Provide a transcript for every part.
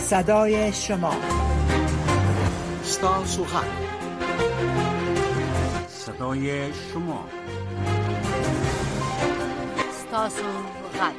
صدای شما. ستاسو حق. صدای شما. ستاسو حق.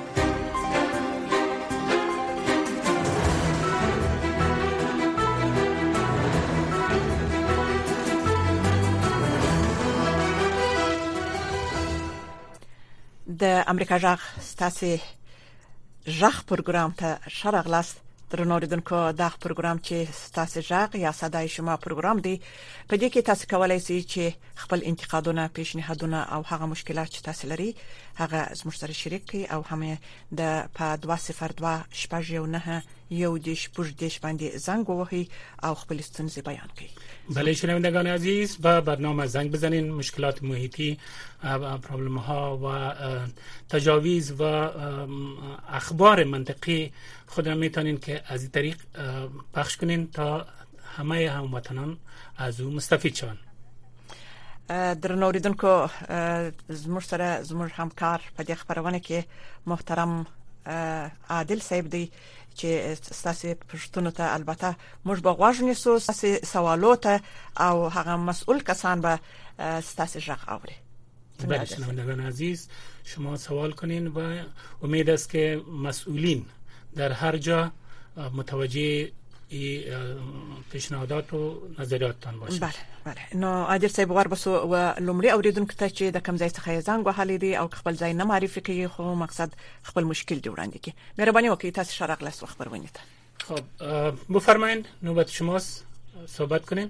د امریکا جغ ستاسو جغ پروګرام ته شرغلاست درنو لیدونکو. دا پروګرام چې ستاسو جغ یا صداي شما پروګرام دی، په دې کې تاسو کولای شئ چې خپل انتقادونه، پیشنهادونه او هغه مشکلات چې تاسو لري هغه زموږ سره شریک کړئ او هم د په 202 شپږ یو نه یو دیش پوجدیش باندې زنگ ووهی او خپل ستونزې بیان کړئ. بله شنوندگان عزیز، با برنامه زنگ بزنین. مشکلات محیطی، پرابلم ها و تجاویز و اخبار منطقی خود را میتونین که از این طریق پخش کنین تا همه هموطنان از او مستفید شون. درنو لیدونکو، زموږ سره زموږ همکار په دې خبرونه کې محترم عادل صاحب دی چې ستاسو پښتون ته البته موږ به غواړو نیسو ستاسو سوالات او هغه مسئول کسان به ستاسو ژغ اوري. بله شنوندگان عزیز، شما سوال کنین و امید است که مسئولین در هر جا متوجه پیشنهادات و نظریاتتان باشه. بله نو عادل صاحب ور بسو و لومړی اوریدونکو ته چې د کم ځای څخه زنګ وهلی دی او خپل ځای نه معرفي کوي، خو مقصد خپل مشکل دی وړاندې کی. مهرباني وکړئ تاسو شرغلاس خبرونه ته. خب بفرمایید، نوبت شماست، صحبت کنین.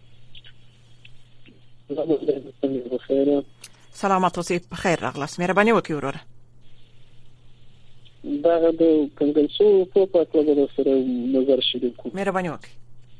سلامت اوسئ، بخیر راغلاست. مهرباني وکړئ وروره. دا د کنګلسو په پاتله سره نظر شریک کوم. مهرباني وکړئ.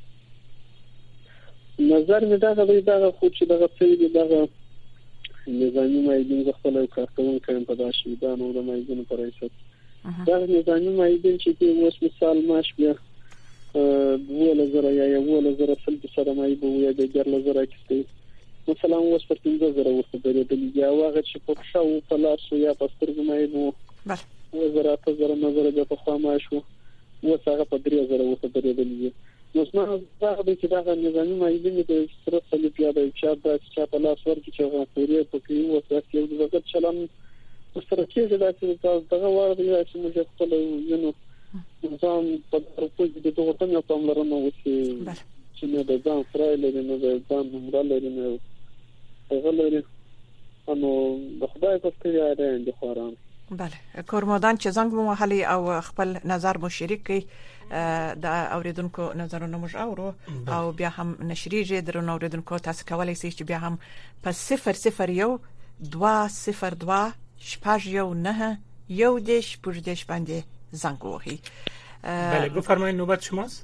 نظر مې دا خو چې دا څه دا نظامی مایدین خپل کارکون کوي په داسې دا نو د مایدین پر اساس دا نظامی مایدین چې اوس مثال ماش بیا 2000 یا 2000 فل سره مای بو یا د 2000 کې مثلا اوس په 3000 ورته درېدل یا هغه چې په شاو په لاس یا په سترګو مای بو بله وزارت نظر د په خوا ماشو وسغه په 3000 ورته درېدل. نو څنګه دا چې دا نظامی مایدین د سره په پیاده چې په لاس ورته چې هغه پوری په کې وسه یو د وخت چلن سره چې دا چې دا واره چې موږ خپل یو نظام په پروژه د دوه تنه پاملرنه وکړي چې نه د ځان سره لري نه د ځان عمر لري نه هغه لري انو د خدای په اختیار دی خوران. بله کورمودان چې زنګ مو وهلی او خپل نظر مو شریک کړي د اوریدونکو نظرونه موږ اورو او بیا هم نشریږي. درنو اوریدونکو تاسو کولای شئ چې بیا هم په 001 202 شپږ یو نه یو دیش پوجدیش باندې زنگ وهی. بله بفرمایید، نوبت شماست.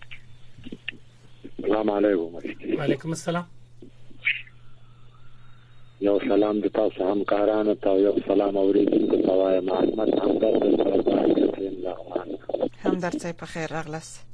سلام علیکم. و علیکم السلام. یو سلام د تاسو همکارانو ته، یو سلام اوریدونکو ته وایم. احمد همدرد همدرد صاحب په خیر راغلاست.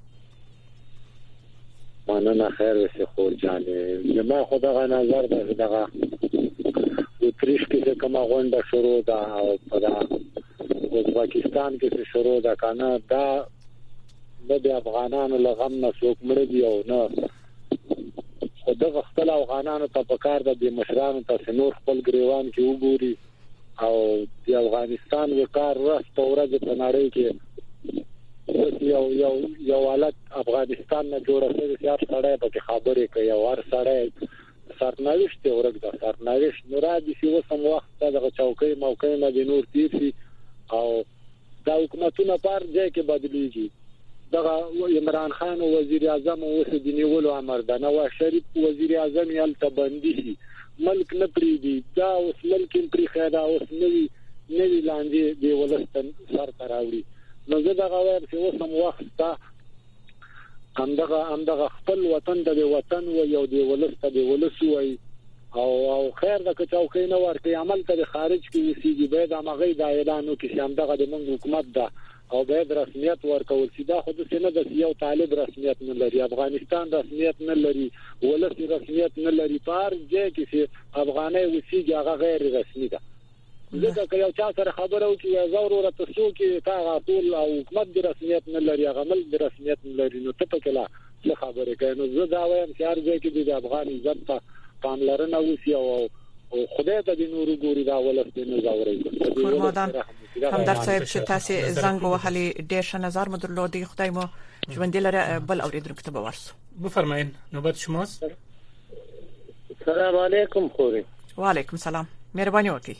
مننه. خیر اوسې خور جانې. زما خو دغه نظر دغه اتریش کې کومه غونډه شروع ده او په پاکستان کې شروع ده کنه، دا د افغانانو لغم نه څوک مړ دی او نه خو دغه خپل افغانانو ته په کار ده د مشرانو ته نور خپل ګریوان کې وګوري او د افغانستان وقار راست ورځ په نړۍ کې یو حالت افغانستان نه جوړه شوی چې هر سړی په خبرې کوي او هر سړی سرنوشت ورګ د سرنوشت مرادي چې وسم وخت دغه چوکۍ موقع نه د نور تیری او دا حکومتونه پر ځای کې بدلیږي. دغه عمران خان او وزیر اعظم اوس د نیولو امر ده، نواز شریف وزیر اعظم یې الته بندي ملک نه پریدي، دا اوس ملک پرې خیدا اوس نوی لاندې دی ولستان سر تراوړي. نو زه دغه وایم چې وسم وخت ته همدغه خپل وطن د وطن و یو دی ولسته دی ولسوي او خیر د چوکۍ نه ورته عمل ته خارج کې وسیږي به د مغې د اعلانو کې همدغه د موږ حکومت ده او به رسمیت ورکول شي. دا خو د سینه د یو طالب رسمیت نه لري، افغانستان رسمیت نه لري، ولسی رسمیت نه لري. پر ځای کې چې افغاني وسیږي هغه غیر رسمي ده ځکه که یو چا سره خبره وکړي یا زور ورته څوک تا ټول او حکومت د رسمیت نه لري هغه ملک د رسمیت نه لري نو ته پکې لا څه خبره کوي نو زه دا وایم چې هر ځای کې د افغان عزت ته پاملرنه وشي او خدای ته د نور ګوري دا ولست نه زاوري کورمادان همدرد صاحب چې تاسو زنګ وهلي ډېر ښه نظر مو درلودي خدای مو ژوند لري بل اوریدونکو ته ورسو بفرمایئ نوبت شماست. السلام علیکم خوري. وعلیکم السلام مهرباني وکړئ.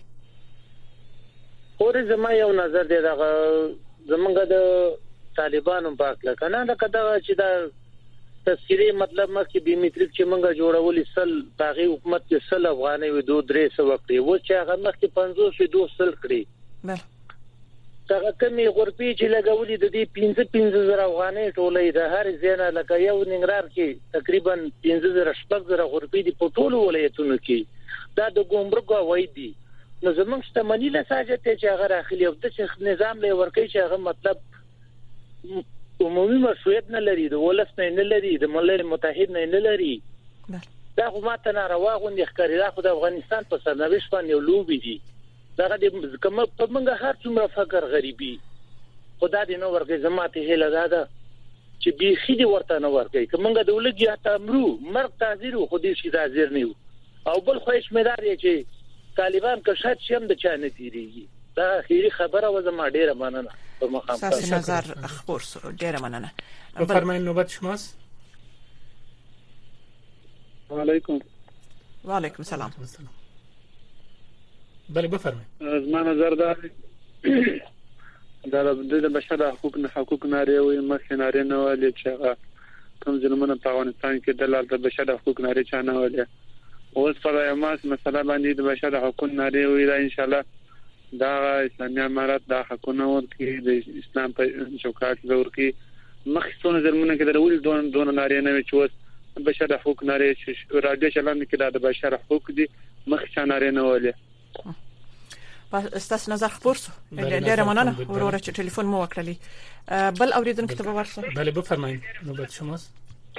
خوري زما یو نظر دی دا زمونږ د طالبانو په اړه کنه دا کدا چې دا تذکری مطلب مکه بیومټریک چې مونږه جوړولې سل باغی حکومت کې سل افغاني و 2-3 وکړي و چې هغه مکه 500 سل کړی بله دا کمی غربي چې لګولې د دې 15,000 افغاني ټولې د هر ځای لکه یو ننګرهار کې تقریبا 15,000 غربي دی په ټولو ولایتونو کې دا د ګومرک وای دی نو زمونږ شتمنۍ له ساجت چې هغه راخلي او د نظام له ورکې چې هغه مطلب عمومي مشروعیت نه لري د ولس نه لري د ملل متحد نه لري دا خو ماته ناروا غوندي ښکاري دا خو د افغانستان په سرنوشت باندې لوبي دي دا د کوم په منګه هر څومره فقر غریبي خدا دې نو ورګي زماته هله ده چې بي خېدي ورته نو ورګي کومګه د ولګي تامرو مرګ تعذير خو دې شي تعذير نه او بل خو شمیدار یې چې طالبان که شاید شم د چا نه تیریږي دا خيري خبره و زما ډیره مننه په مخام تاسو نظر خبر ډیره مننه. بفرمایئ نوبت شماست. وعلیکم. وعلیکم السلام. بله بفرمایئ. زما نظر دا د بشر حقوق ناري او مخ ناري نه ولې چې کوم ظلمونه په افغانستان کې د بشر حقوق ناري چا نه ولې اوس په یماس مسله باندې د بشر حقوق ناري وي دا ان شاء الله دا اسلامي امارات د حقوقو ورکړي د اسلام په چوکاټ ورکړي مخصوص ظلمونه کې درول دون ناري نه چې اوس بشر حقوق ناري چې راځي چلان کې د بشر حقوق دي مخ ناري نه ولې استاس نظر خبر سو ډیره مننه وروره چې ټلیفون مو وکړلی بل اوریدونکو ته ورسو. بله بفرمایئ نوبت شماست.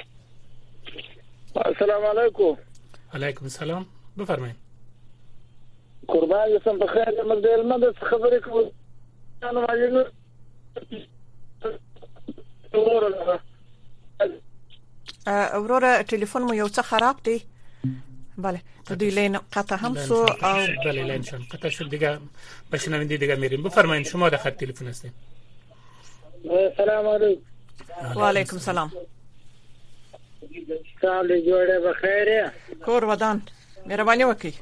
السلام علیکم. علیکم السلام بفرمایئ. قربان یسم په خیر مزدل مده خبرې کوم انا ماجنو وروره ټلیفون مو یو څه خراب دی. بله د لین قطع هم سو او بله لین شون قطع شد دیگه بشنوینده دیگه میریم. بفرمایید شما در خط تلفن هستید. سلام علیکم. و علیکم سلام. سال جوړه بخیر. کور ودان مهرباني وکړئ.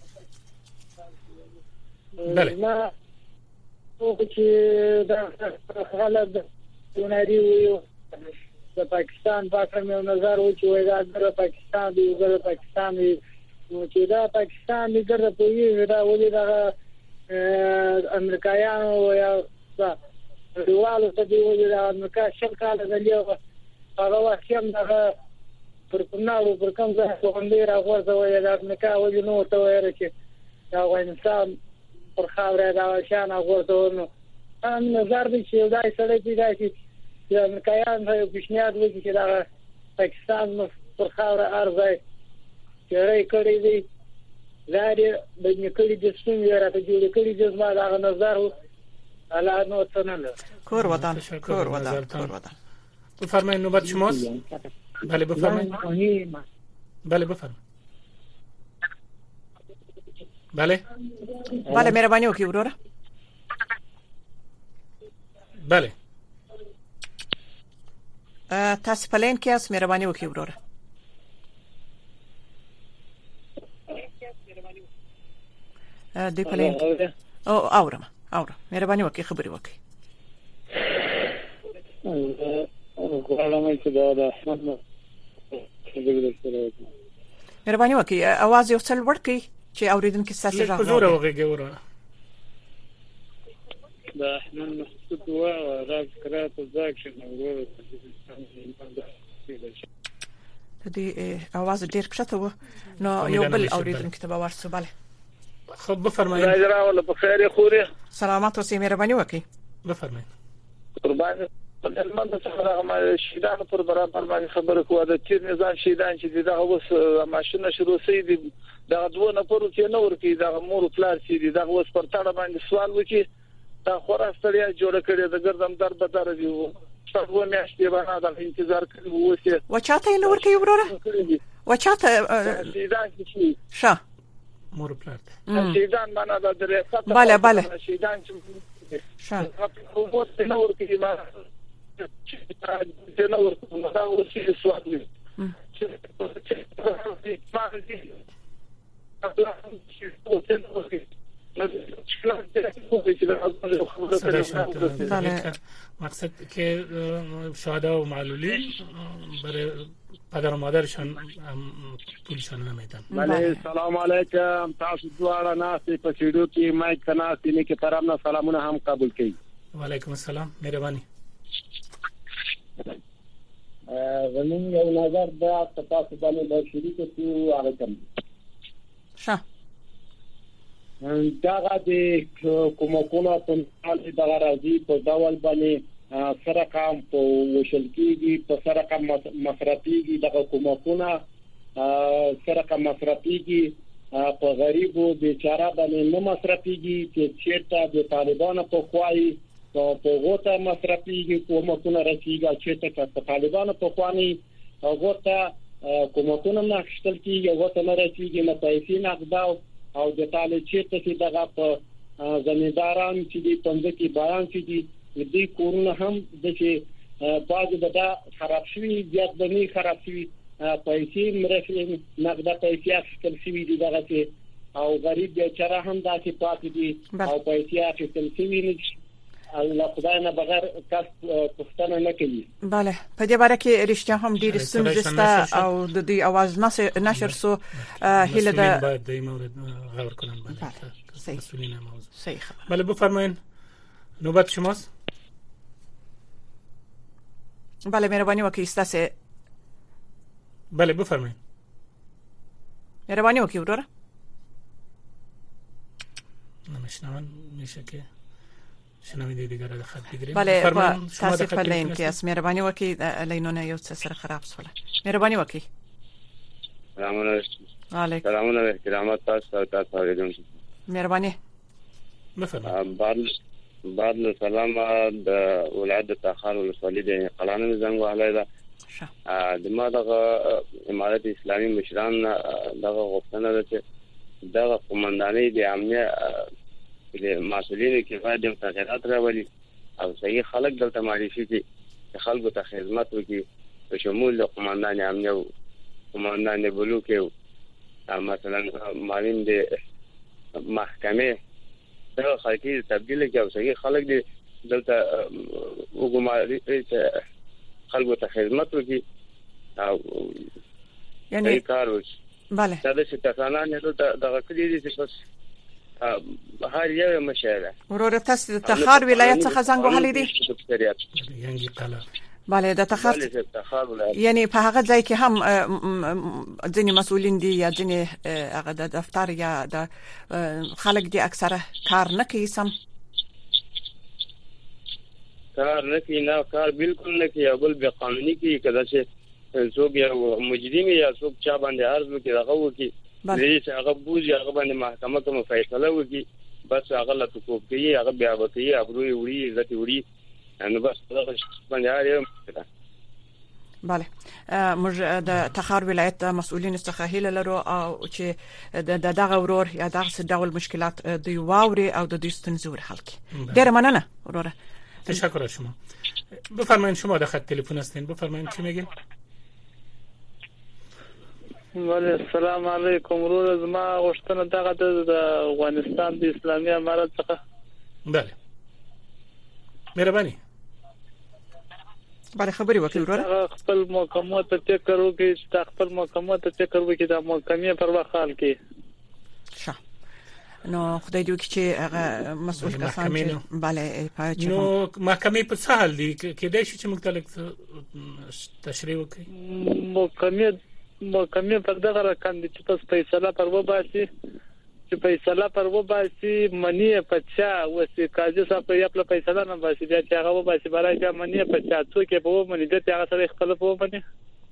بله ما او چې دا حالت وناري وي د پاکستان په اړه مې نظر و چې وایي دا پاکستان دی د پاکستان نو چې دا پاکستان دی ګر په یوه دا ولې دا امریکایانو یا دیوالو ته دی ولې دا امریکا شرکاله غلیو هغه وخت هم دا پر کومو پر کوم ځای باندې راغورځه وایي دا امریکا ولې نو ته وایي چې دا افغانستان پر خاورې دا شان غورځو نو هم نظر دی چې دا سړی پیدا شي چې امریکایان په بشنیاد وکړي چې دا پاکستان پر خاورې ارزای چیرې کړی دی زاري د نکړي د سیمې راته جوړ کړی د زما دا نظر علا نو څنګه کور ودان کور ودان کور ودان. بفرمایئ نوبت شماست. بله بفرمایئ. بله بفرمایئ. بله بله مهرباني وکړئ وروره. بله تاسو په لین کې اوس مهرباني وکړئ وروره. د پلین او اورم مهرباني وکړئ خبري وکړئ. مهرباني وکړئ اواز یو څل ورکړئ چې اوریدونکو تاسو راغلی. حضور وګورئ وروره. دا احمد محسود و راز قرات زاکشن وروره د دې اواز ډیر کښته و نو یو بل اوریدونکو ته ورسو. بله خب بفرمایئ. راځه ولا په خیر خوري. سلامات اوسئ مهرباني وکړئ. بفرمایئ. قربان هلمند څخه ما شیدان پر برابر باندې خبره کوه د تیر نظام شیدان چې دا اوس ماشینه شروع سي دي دا دوه نفرو چې نور کې دا مور پلار سي دي دا اوس پر تاړه باندې سوال وکي دا خورستړیا جوړ کړی د ګردم درد دی څو میاشتې باندې دا انتظار کوي وسه وچاته نور کې وروره وچاته شیدان شي شه مور پلار شیدان باندې د ریاست بله شیدان شه خو څه نور کې ما چې نور دا وسه سوال دی مقصد که شهدا و معلولین برای پدر و مادرشان پولشان نمیدن. بله سلام علیکم تاسو دواړه ناسې په سټډیو کې مایک تناسې نه کې طرفنا سلامونه هم قبول کړئ. وعلیکم السلام مهرباني. زمين یو نظر دا تاسو باندې د شریک څو علیکم. شه دا د کومه په حال د راځي په ډول باندې سره کام په وشل کېږي په سره کام مصرفيږي د کومه سره کام مصرفيږي په غریبو بیچاره باندې نه مصرفيږي چې چیرته د طالبانو په خوایي په غوته مصرفيږي کومه راځيږي چې په طالبانو په خواني غوته کومه نه خپل کېږي غوته نه راځيږي نه پیسې نه غداو او د طالب چې دغه په زمینداران چې د پنځه کې بیان چې دې کورونه هم د چې باج دغه خراب شوی زیات بني خراب شوی پیسې مرسته نقد پیسې اخیستل شوی دي دغه چې او غریب بیچاره هم داسې پاتې دي او پیسې اخیستل شوی نه الله خدای نه بغیر کس پښتنه نه کوي. بله په دې باره کې رښتیا هم ډېر ستونزې شته او د دې आवाज نشر سو هله د مورد غور کنن باندې مسئولین موضوع صحیح. بله بفرمایید نوبت شماست. بله مهرباني وکړئ ستاسو. بله بفرمایید مهرباني وکړئ وروره. نمیشنون میشه که شنویده دیگر را خط بگیریم. بله تاسو په لین کې اس مهرباني وکړئ لینونه یو څه سره خراب شول. مهرباني وکړئ. سلامونه علیکم. سلامونه احترامات تاسو اوریدونکو. مهرباني. بفرمایید. بعد سلام د ولادت تاخر ولسوالی د قلانو زنګ وهلای دا د ما دغه امارت اسلامي مشران دغه غوښتنه ده چې دغه قومندانۍ د امنیت د مسؤلینو کې باید د تغیرات راولي او صحیح خلک دلته معرفي کړي چې خلکو ته خدمت وکړي په شمول د قومندان امنیت او قومندان بلوک او مثلا معلم د محکمه دغه خلک تبدیل کړي او صحیح خلک دلته وګماري چې خلکو ته خدمت وکړي او یعنی کار وکړي. بله دا چې تاسو نه دغه کړی دي چې بس هر یو مشاهده ورور تاسو د تخار ولایت څخه زنګ وهلی دي. یانګی قلا. بله د تخار یعنی په هغه ځای کې هم ځینې مسؤلین دي یا ځینې هغه د دفتر یا د خلک دي اکثره کار نه کوي سم کار نه کوي نه کار بالکل نه کوي او بل به قانوني کوي کله چې څوک یو مجرم یا څوک چا باندې عرض وکړي هغه وکړي چې هغه بوزي هغه باندې محکمه کوم فیصله وکړي بس هغه لا توپ کوي هغه بیا وکړي ابروي وړي عزت وړي نو بس هغه باندې اړ بله موږ د تخار ولایت مسؤلین څخه هیله لرو او چې د دغه ورور یا دغه ډول مشکلات دوی واوري او د دې ستونزې حل کړي. ډیره مننه وروره. تشکر از شما. بفرمایید شما در خط تلفن هستین. بفرمایید چی میگین؟ ولی السلام علیکم ورور زما غوښتنه دغه د افغانستان د اسلامي امارت څخه. بله مهرباني. بله خبري وکړئ وروره. خپل محکمه ته فکر وکړئ چې خپل محکمه ته فکر وکړئ د محکمې پر وخت کې شه نو خدای دې وکړي چې هغه مسؤل کسان بله نو محکمې په څه حال دي کې دای شي چې مختلف تشریح وکړي. محکمې پر دغه رقم دي چې تاسو فیصله پر وباسي چې فیصله پر و باسي منی پچا وسی قاضي صاحب په خپل فیصله نه باسي بیا چې هغه و باسي برای چې منی پچا څوک په و منی د هغه سره خپل په و منی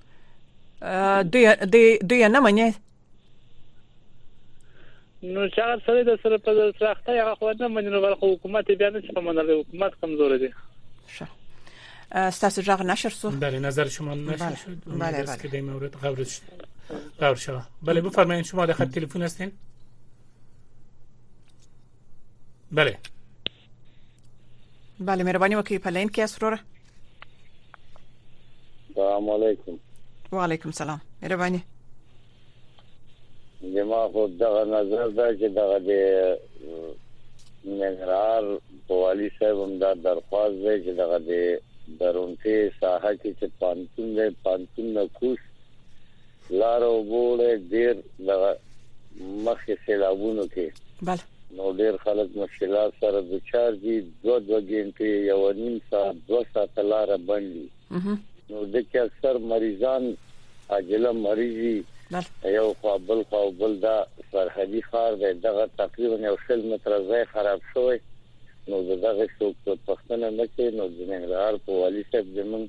دوی نه منی نو شهر سره د سره په سخته هغه خو نه مني نو حکومت بیا نه څه منل حکومت کمزور دي شه استاذ جاغ نشر سو بله نظر شما نشر شد بله که در مورد غور شد بله بفرمایید شما در خط تلفن هستین بله مهربانی وکړئ په لین کې اسرور السلام علیکم وعلیکم السلام مهربانی زما خود دغه نظر دا چې دغه د ننګرهار په والي صاحب هم دا درخواست دی چې دغه د درونټي ساحه کې چې پانتون نه کوش لار او بوله ډیر دغه مخې سیلابونو کې بله نو ډیر خلک مشکلات سره د چار دي 2 غنټې یو نیم ساعت 2 ساعت لار باندې نو د کې اکثر مریضان عاجله مریضي یو خو بل دا سرحدي خار دی دغه تقریبا یو 100 متر ځای خراب شوی نو دغه څوک په پښتنه نه کې نو د ننګرهار په والي صاحب زمون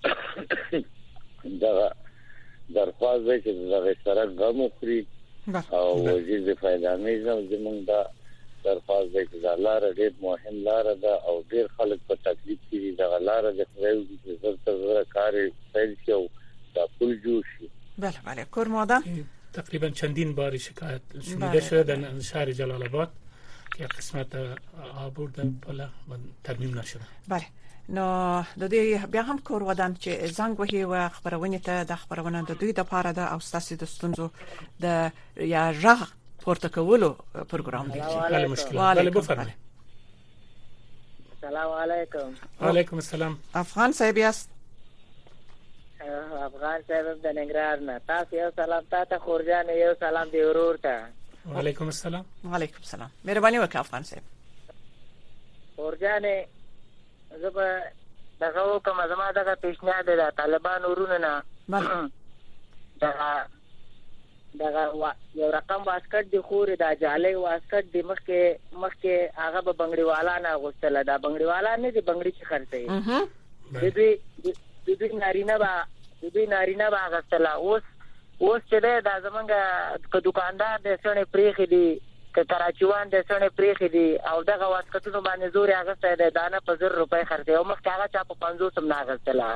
دغه درخواست دی چې دغه سره غمو خوري او وزیر د فایدانې زمون دا درخواست دی چې دا لار ډېر مهم لار ده او ډېر خلک په تکلیف کې دي دغه لار د خپل زړه کار پیل شي او دا پل جوړ شي بله کورمادان تقریبا چندین بار شکایت شنیده شده در شهر جلال آباد که قسمت آبورد پل ترمیم نشده بله نو د دې بیا هم کور ودان چې زنګ وهي او خبرونه ته د خبرونه د دوی د پاره ده او ستاسو د ستونزو د یا ژغ پورته کولو پروګرام دی بله مشکل بله بفرمایئ السلام علیکم وعلیکم السلام افغان صاحب یاست افغان صاحب د ننګرهار نه تاسو یو سلام تاسو خورجان یو سلام دی ورور ته وعلیکم السلام وعلیکم السلام مهرباني وکړه افغان صاحب خورجان زه دغه کوم زما دغه پیشنهاد د طالبان ورونه نه دغه یو رقم واسکټ دی خور د جالي واسکټ دی مخکې هغه به بنگړیوالا نه غوښتل دا بنگړیوالا نه دی بنگړی چې خرڅي د دې نارینه با غسل اوس چې دا زمونږ دکاندار د سړې پریخي دي که کراچیوان د سړې پریخي دي او دغه واسکټونو باندې زور هغه د دانه په 1000 روپۍ خرڅي او مخکې هغه چا په 500 سم نه غسل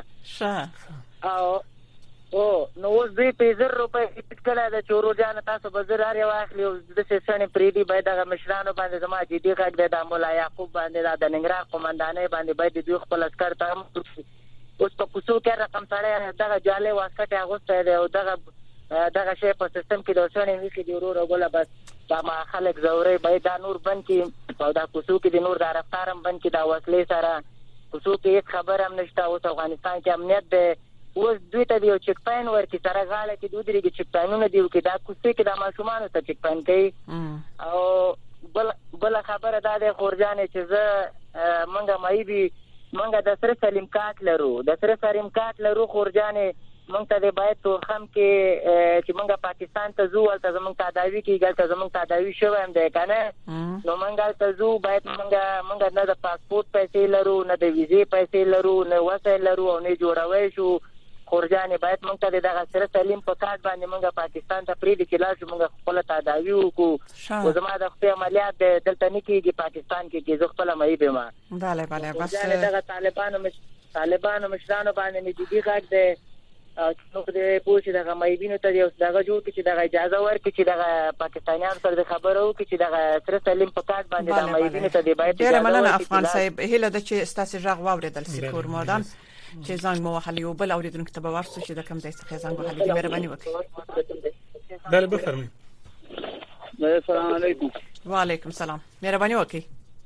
او نو اوس دې په 1000 روپۍ کله د چورو جان تاسو بازار یې واخلي او د سړې پریدي باید دغه مشرانو باندې زما جدي غږ د مولا یعقوب باندې د ننګرهار قومندانې باندې باید دوی خپل اسکر ته اوس په کوڅو کې رقم سره دغه جالي واسکټ اغوسته دی او دغه شی په سیستم کې د اوسنۍ ویخي دی ورو غوله بس دا ما خلک زوري باید دا نور بند کې او دا کوڅو کې د نور د رفتارم بند کې دا وسلې سره کوڅو کې هیڅ خبر هم نشته اوس افغانستان کې امنیت دی اوس دوی ته یو چک پاین ورکې سره غاړه کې دوی درې چک پاینونه دی کې دا کوڅې کې د ماشومان ته چک پاین کوي او بل خبره دا د خورجان چې زه منګه مایبي منګه د سره سلیم کارت لرو خورجانې مونږ ته باید تورخم کې چې مونږه پاکستان ته زو ولته زمونږ تداوی کېږي ته زمونږ تداوی شوی هم دی کنه نو مونږه ته زو باید مونږه نه د پاسپورت پیسې لرو نه د ویزې پیسې لرو نه وسایل لرو او نه جوړوي شو خورجانې باید مونږ ته دغه سره سلیم په کارت باندې مونږه پاکستان ته پریږدي چې لاس مونږ خپل تداوی وکړو او زما د خپل عملیات دلته نه کېږي پاکستان کې زه خپل مې به ما بله بس دغه طالبانو مشرانو باندې مې جدي غږ دی نو د پوښتنه دغه مېبینو ته یو دغه جوړ کې چې دغه اجازه ورکړي چې دغه پاکستانیان سره خبرو کې چې دغه سره سلیم په کارت باندې د مېبینو ته دی باید ډېر مننه افغان صاحب هله د چې ستاسو ژغ واوریدل سکور مودان چې زنګ مو وحلی او بل اوریدونکو ته به ورسو چې د کوم ځای څخه زنګ وحلی مهرباني وکړئ بله بفرمایئ السلام علیکم وعلیکم السلام مهرباني وکړئ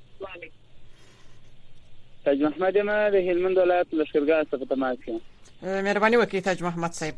تاج محمد ما د هلمند ولایت لشکرګاه څخه تماس کوم مهرباني وکړئ تاج محمد صاحب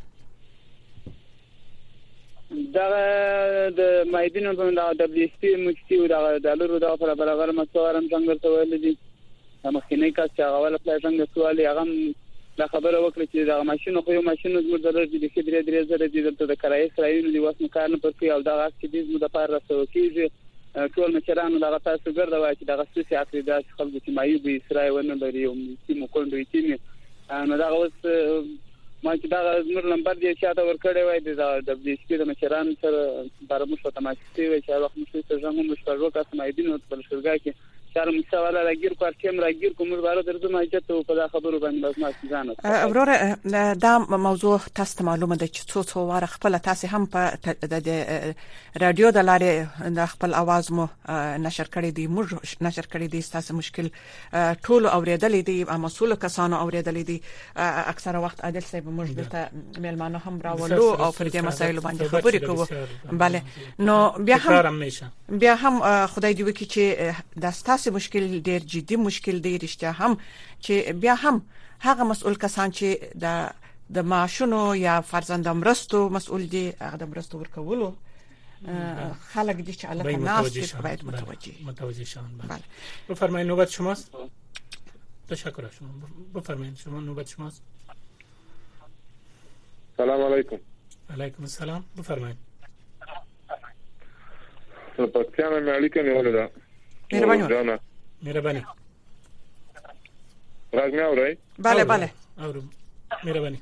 دا د مایدینو په دا دبليسي مکتي او دا دالر دا پر برابر مسوارم څنګه څه ویل دي مخکینه کا چې هغه ول خپل څنګه سوالي هغه دا خبره وکړه چې دا ماشين خو یو ماشين زموږ درجه د خدای درې زره دي د کرایې سرایونو دی واسه کار نه پرې او دا غاښ چې د زموږ د پاره راځو کیږي ټول مشرانو دا تاسو ګرځا وایي چې دا غسوسي عقیده خلکو چې مایوبي اسرائیل ونه لري او چې مو کوندوي چې نو دا اوس ما چې دا زموږ نمبر دی چې دا ورکړی وای د دبليو سي د مشرانو سره برابر شو تماسي وي چې هغه مشر څنګه هم مشورو کا سمایدین او په شرګه کې شرم مستواله راګیر کو ارتیم راګیر کوم بارو درځو ما چې ته په خبرو باندې بس ما ځانه وروره دا موضوع تاسو معلومه ده چې څو واره خپل تاسو هم په د رادیو د لارې د خپل आवाज مو نشر کړی دی موږ نشر کړی دی تاسو مشکل ټول اوریدلې دي مسؤل کسانو اوریدلې دي اکثره وخت عادل صاحب موږ دلته میلمانو هم راولو او پر دې مسایلو باندې خبرې کوو bale نو بیا هم خدای دې وکړي چې د تاسو مشکل ډیر جدي مشکل دی رښتیا هم چې بیا هم هغه مسؤل کسان چې د معاشونو یا فرزند مرستو مسؤل دي هغه د مرستو ورکولو خلک دي چې الله ناس باید متوجه شون. بله بفرمایید نوبت شماست. تشکر از شما. بفرمایید شما نوبت شماست. سلام علیکم. علیکم السلام. بفرمایید. پکتیانا مې اړیکه نیولې ده. مهرباني. راځم اورئ؟ bale اورم. مهرباني.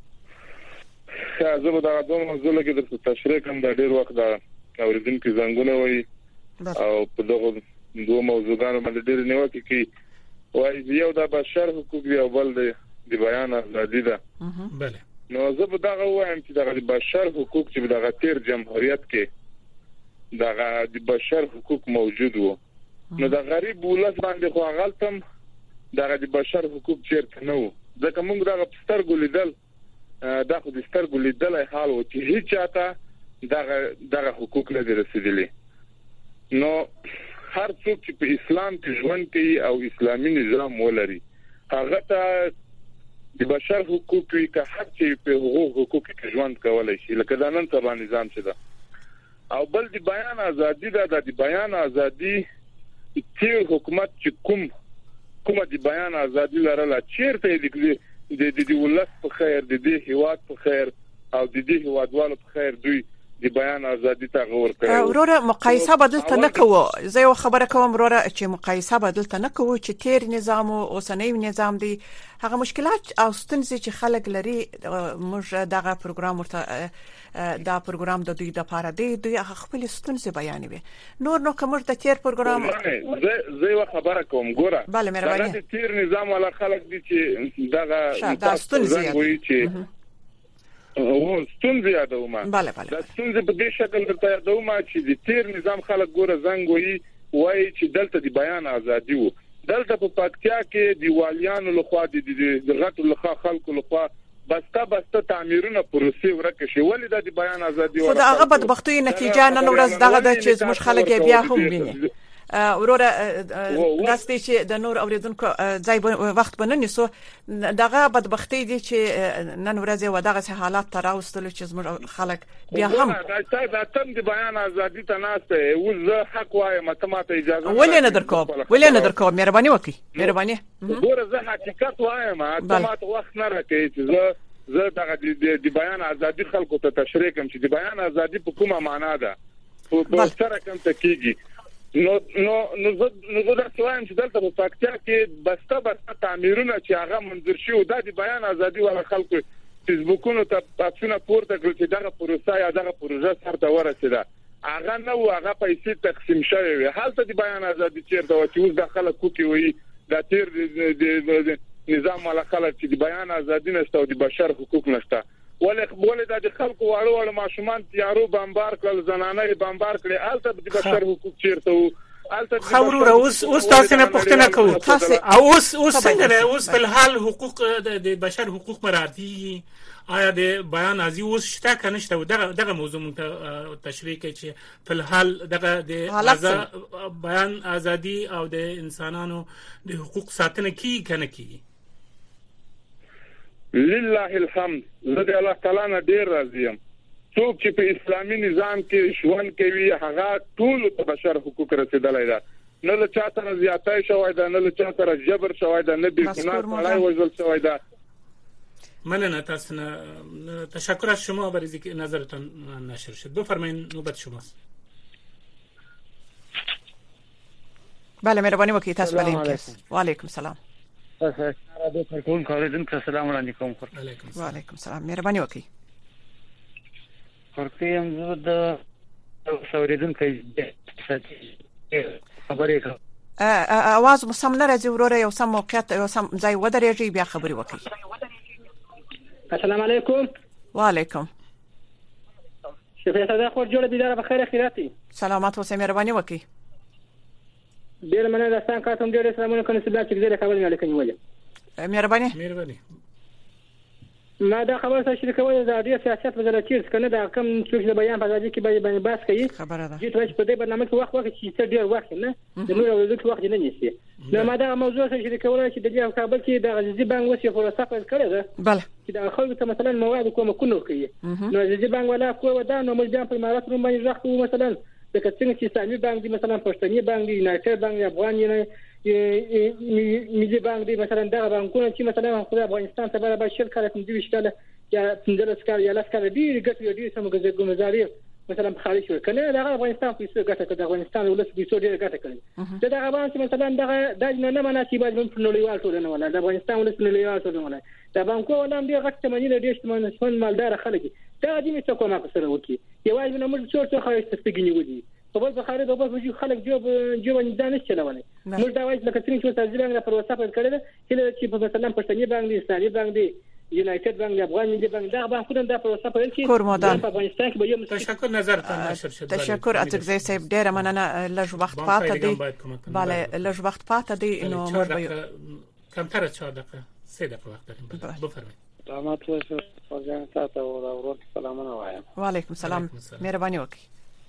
زه به دا دوه موضوع کې د تشریح کوم د ډیر وخت دا اوریدونکو زنګونه وای او په دغه دوه موضوعانو باندې ډیر نیوکه کوي وای یو د بشر حقوق دی او بل د بیان ازادي ده. bale نو زه به دا وایم چې د بشر حقوق چې د غیر جمهوریت کې د بشر حقوق موجود وو نو د غریب ولس باندې خو غلطم د بشر حقوق چیرته نه وو ځکه موږ دا سترګو لیدل دا خو د سترګو لیدل حال و چې هیڅ چاته دغه حقوق نه رسیدلي. نو هر څوک چې په اسلام کې ژوند کوي او اسلامي نظام ولري هغه ته د بشر حقوق وی که هر چې په حقوق کې ژوند کولای شي لکه دا نن سبا نظام چې ده او بل د بیان ازادي ده د بیان ازادي چې حکومت چې کومه د بیان ازادي لرله چیرته د ولس په خیر د دې هیواد په خیر او د دې هیوادوالو په خیر دوی د بیان ازادي ته غور کوي. وروره مقایسه بدلته نه کوو زه یو خبره کوم وروره چې مقایسه بدلته نه کوو چې تیر نظام او اوسنۍ نظام دی هغه مشکلات او ستونزې چې خلک لري موږ دغه پروګرام ورته دا پروګرام د دوی د لپاره دی دوی خپل ستونزې بیانوي نو کوم د تیر پروګرام زه یو خبره کوم ګوره bale مهرباني د تیر نظام ولا خلک دي چې دغه ستونزې وي چې او ستونزې یادوم bale د ستونزې په دې شکل درته یادوم چې د تیر نظام خلک ګوره زنګ وایي چې دلته د بیان ازادي وو دلته په پکتیا کې د والیانو لخوا د غټو لخوا خلکو لخوا بسته تعمیرونه پروسې ورکه شي ولې د بیان ازادي خو دا هغه بدبختي نتیجه نن ورځ دغه د چې موږ خلک بیا هم ویني وروره داسې چې د نور اوریدونکو ځای وخت بنني سو دغه بدبختی دي چې نن ورځ و دغه حالات تراوستل چې موږ خلک بیا هم دا تم د بیان ازادي ته ناشته او زه حق وایم ماته اجازه ولې نه درکوم مهرباني وکړئ مهرباني ګوره زه حقیقت وایم ماته وخت نه راکې چې زه دغه د بیان ازادي خلکو ته تشریح کوم چې د بیان ازادي په کومه معنا ده په سره کوم تکیږي نو زه دا وایم چې دلته په پکتیا کې بسته تعمیرونه چې هغه منظور شي او د بیان ازادي ولا خلکو فیسبوکونو ته پاتونه پورته کړل چې دغه پروسه یا دغه پروژه سره ورسېده هغه نو هغه پیسې تقسیم شوی وي حالت د بیان ازادي چیرته و چې اوس د خلکو کې وي د تیر د نظام ولا خلک چې د بیان ازادي نشته او د بشر حقوق نشته ولې د خلکو واړو ماشومان تیارو بمبار کړل زنانه بمبار کړي البته د بشر حقوق چیرته وو خبرو اوس تاسو نه پوښتنه کوو اوس څنګه اوس په الحال حقوق د بشر حقوق مرادي آیا د بیان ازادي اوس شته کنه نشته دغه موضوع مونږ تشریح کوي چې په الحال دغه د بیان ازادي او د انسانانو د حقوق ساتنه کی کنه کی لله الحمد زه د الله تعالی نه ډیر راضی یم څوک چې په اسلامي نظام کې ژوند کوي هغه ټول ته بشر حقوق رسیدلای دا نه له چا سره زیاتای شوی دا نه له چا سره جبر شوی دا نه به ګناه سړی وژل شوی دا مننه تاسو نه تشکر از شما برای اینکه نظرتان نشر شد. بفرمایید نوبت شماست. بله مهرباني وکړئ تاسو بلې و علیکم السلام. رادیو کارکون کاریدم که سلام علیکم. و علیکم السلام مهرباني وکړئ. ورته زه د اوریدونکو خبرې کوم. اواز مو سم نه راځي وروره، یو سم موقعیت یو سم ځای ودرېږئ بیا خبرې وکړئ. السلام علیکم. و علیکم. شفیع صدق خور جوړه بيدار په خیر خیراتي. سلامات اوسئ مهرباني وکړئ. ډیر مننه داستان کاتم ډیر سلامونه کوم چې چې زه خبرې نه کوم ولې. مهرباني. ما دا خبره سره شریکول د ډیر سیاست وزارت چیرته کنه دا کم څوک د بیان په ځای کې باندې بحث کوي. خبره ده. چې تاسو په دې برنامه کې وخت چې څه ډیر وخت نه د نور ورځې وخت نه نیسي. نو ما دا موضوع سره شریکول چې د دې کابل کې د غزي بانک وسې فرصت کړی ده. بله. چې د خلکو ته مثلا مواد کوم کوي. نو غزي بانک ولا کوه دا نو موږ بیا په امارات روم باندې راځو مثلا د کڅنګ چې اسلامي بانک دی مثلا پښتني بانک دی یونایټډ بانک دی افغاني نه ملي بانک دی مثلا دا بانکونه چې مثلا خو افغانستان ته به شرکت کوم دی وشتله یا پندل سکار یا لاسکار دی ګټي دی سم ګمزاري مثلا په خارج شو کنه دا افغانستان په څه ګټه کوي افغانستان ولس به څو ډیر ګټه کوي دا افغان چې مثلا دا نه مناسبه د نړیوال ټولنه ولا د افغانستان ولس نړیوال ټولنه ولا دا بانکو ولا هم دی غټه منی د ډیش من مالدار خلک دا دې څه کومه په سره وکی یوازې نو موږ څو خارج تستګنی ودی په بل بخاري د بل خلک جوب نه ځانه چلولای موږ دا وایي لکه څنګه چې تاسو څنګه پر وسه پر کړل چې په مثلا پښتني بانک دی اسلامي بانک دی یونایټډ بانک دی افغان ملي بانک دا بانکونه د پر وسه پر کې په افغانستان کې به یو تشکر نظرتان نشر شد. تشکر اتګزی صاحب ډیر مننه. لږ وخت پاتې دی. بله لږ وخت پاتې دی نو موږ به کمتر از 4 دقیقه 3 دقیقه وقت داریم. بفرمایید. سلامات اوسئ. ورځان تاسو او ورور سلامونه وایم. و علیکم السلام مهرباني وکړئ.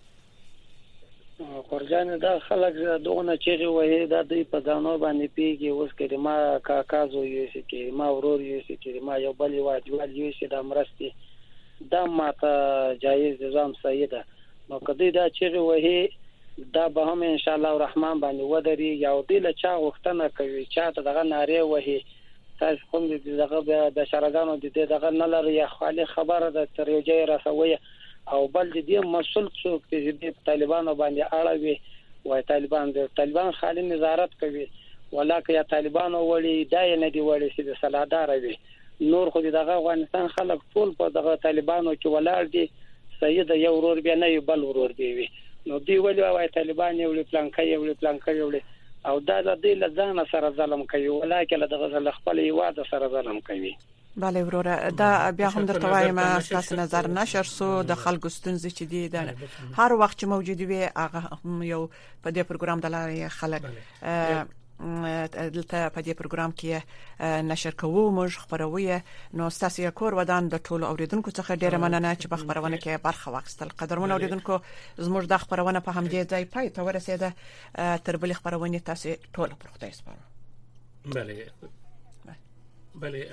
خورجان دا خلک دغه چیرې وې دا د په ځانو باندې پیږي اوس کړي ما کاکازو یې چې ما ورور یې چې ما یو بل واجب یې چې د مرستي دا ماته جایز نظام صحیح ده. نو کدی دا چیرې وې دا به هم ان شاء الله الرحمن باندې ودري یو دله چا وختنه کوي چا ته دغه ناره وې تاسو کوم دې دغه د شرګانو دغه نه لري خالي خبره ده تر یو ځای راسوي او بل دې مسول څوک چې د طالبانو باندې اړه وي طالبان خالي نظارت کوي ولکه یا طالبانو وړي دای نه دی وړي چې د سلادار وي نور خو دغه افغانستان خلک ټول په دغه طالبانو کې ولاړ دي سید یو ورور بیا نه بل ورور دی نو دی ولی وای طالبان یو پلانکای او دا د دې لزان سره ظلم کوي ولکه دغه خپل یواده سره ظلم کوي. بله وروره دا بیا هم درته وایم تاسو نظر نشر سو د خلکو ستونزې چې دي د هر وخت چې موجود وي هغه یو په دې پروګرام د لارې خلک دلته په دې پروګرام کې نشر کوو موږ خبروي نو تاسو یې کور ودان د ټولو اوریدونکو څخه ډیره مننه چې په خبرونه کې برخه واخیستل. قدرمن اوریدونکو زموږ د خبرونه په همدې ځای پای ته ورسېده. تر بلې خبرونه تاسو ټول پر خدای سپارم. بله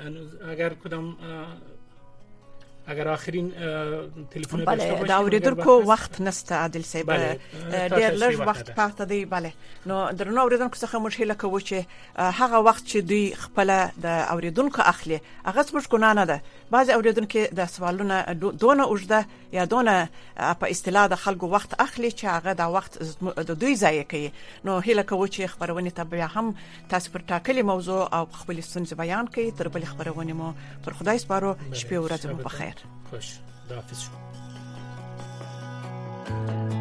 اگر آخرین تلفن داشته باشیم. دا اوریدونکو وخت نسته عادل صاحب ډیر لږ وخت پاتې دی. بله نو درنو اوریدونکو څخه مشکل کوو چې هغه وخت چې دوی خپل د اوریدونکو اخلي هغه څه ګناه نه ده. بعض اوریدونکو د سوالونه دونه اوږده یا دونه په اصطلاح د خلکو وخت اخلي چې هغه د وخت د دوی ضایع کوي. نو هیله کوو چې خبرونه ته بیا هم تاسو پر ټاکلي موضوع او خپل ستونزې بیان کړئ. تر بل خبرونه مو پر خدای سپارو. شپه او ورځ مو په خیر. خوش. خداحافظ شما.